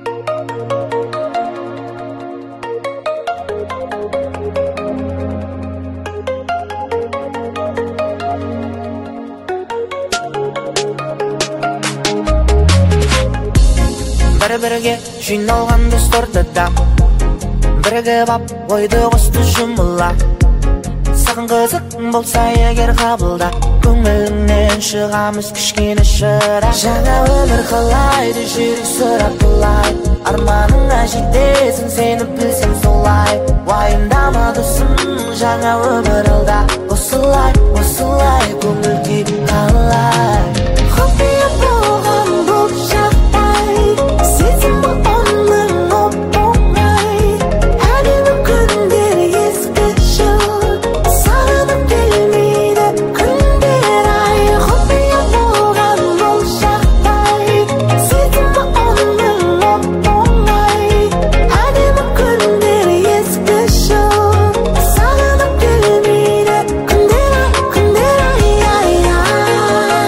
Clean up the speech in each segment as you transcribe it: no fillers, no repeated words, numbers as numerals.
Бір-бірге жиналған достар да бірігіп ап ойды қосты жұмыла. Саған қызық болса егер қабылда, көңіліңнен шығамыз кішкене шыра. Жаңа өмір қалайды, жүрек сұрап бұлай, арманыңа жетесің, сені білсем солай. Уайымдама досым, жаңа өмір алда, осылай, осылай көңіл күй қалай. Құпия болған бұл жағдай, сезім бұл оның оп-оңай. Әдемі күндер ескі жыл, сағынып келмейді күндер ай. Құпия болған бұл жағдай, сезім бұл оның оп-оңай. Әдемі күндер ескі жыл, сағынып келмейді күндер ай, күндер ай, ай, ай.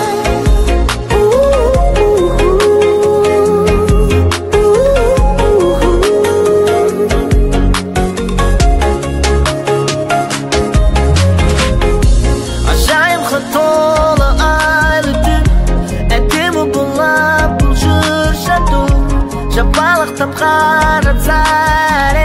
Ажайымға толы айлы түн, әдемі бұлап бұл жыр жату, жапалақтап қарап сәр